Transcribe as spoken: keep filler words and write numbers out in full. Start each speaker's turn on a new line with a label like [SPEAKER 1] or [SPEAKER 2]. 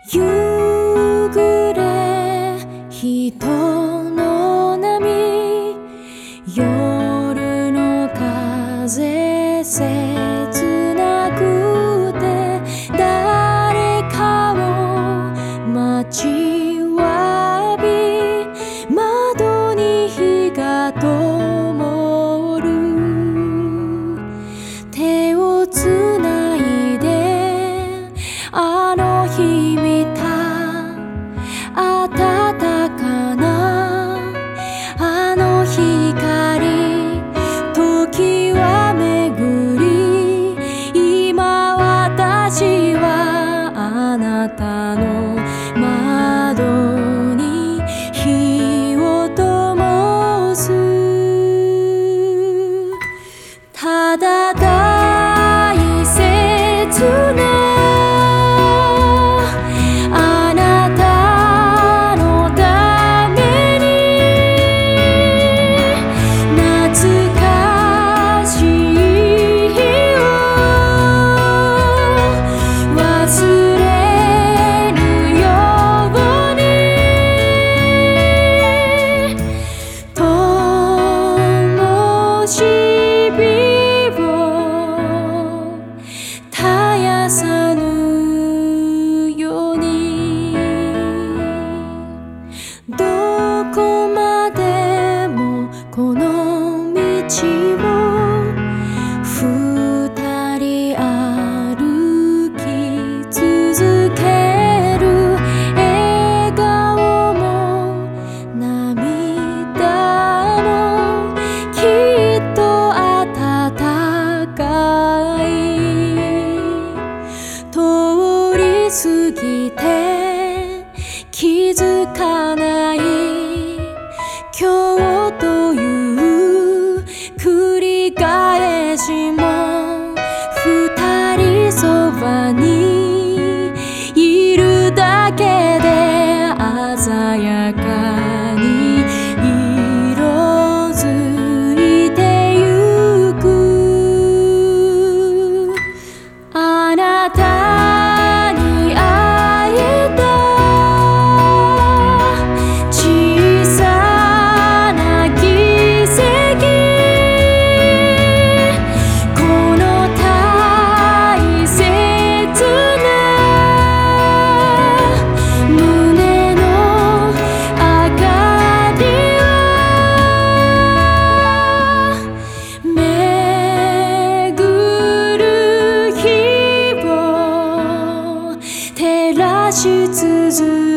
[SPEAKER 1] 夕暮れ人の波、夜の風切なくて、誰かを待ちわび、窓に火が灯る。手をつないであの日見た暖かなあの光、時は巡り、今私はあなたの窓に火を灯す。ただ大切なさぬように、どこまでもこの道を二人歩き続ける。笑顔も涙もきっと温かい。通り過ぎて気づかない今日という繰り返しも、二人そばにいるだけで鮮やかに色づいてゆく。あなたし続